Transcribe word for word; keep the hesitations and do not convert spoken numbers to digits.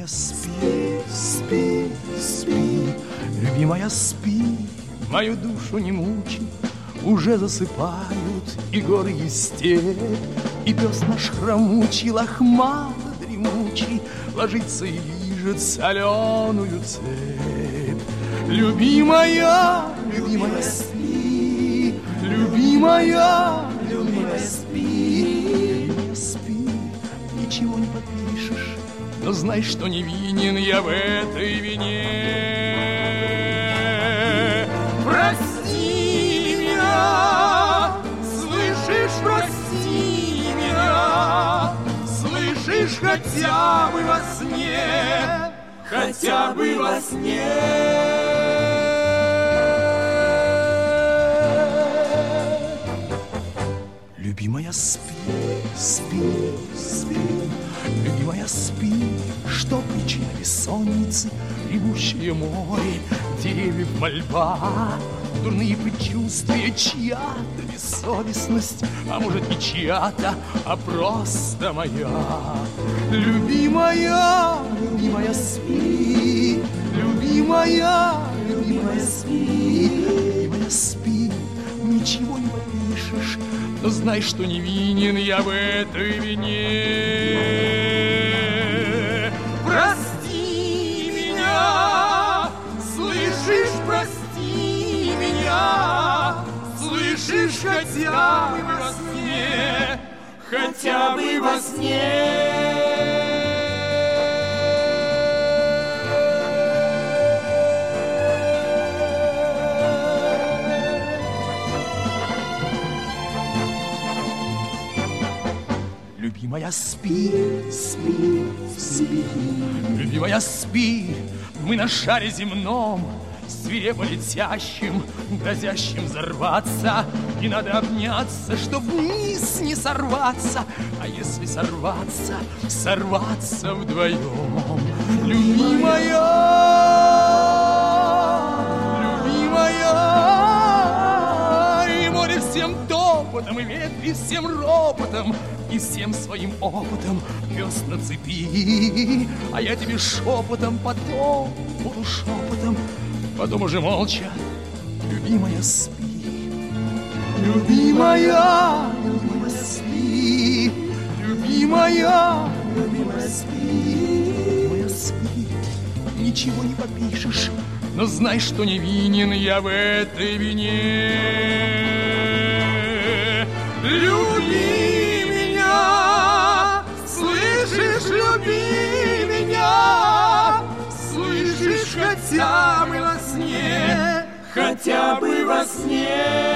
Любимая, спи, спи, спи, любимая, спи, мою душу не мучи, уже засыпают и горы, и степь, и пес наш хромучий, лохмато дремучий, ложится и лижет соленую цепь. Любимая, любимая, спи, любимая, любимая, спи, любимая, спи, ничего не подпишешь, но знай, что не винен я в этой вине. Прости меня, слышишь, прости меня, слышишь, хотя бы во сне, хотя бы во сне. Любимая, спи, спи, спи, любимая, спи, что причина бессонницы, ревущее море, деревьев мольба, дурные предчувствия, чья-то бессовестность, а может и чья-то, а просто моя. Любимая, любимая, спи, любимая, любимая, спи, любимая, спи, ничего не попишешь, но знай, что не винен я в этой вине. Прости меня, слышишь, прости меня, слышишь, хотя бы во сне, хотя бы во сне. Любимая, спи, спи, спи, любимая, спи, мы на шаре земном, свирепо летящим, грозящим взорваться, и надо обняться, чтоб вниз не сорваться, а если сорваться, сорваться вдвоем. Любимая, любимая, и море всем топотом, и ветви всем ропотом, и всем своим опытом пес на цепи, а я тебе шепотом, потом полушепотом, потом уже молча. Любимая, спи, любимая, любимая, спи, любимая, любимая, спи, любимая, спи, ничего не попишешь, но знай, что не винен я в этой вине. Люби меня, слышишь, люби меня, слышишь, хотя бы во сне, хотя бы во сне.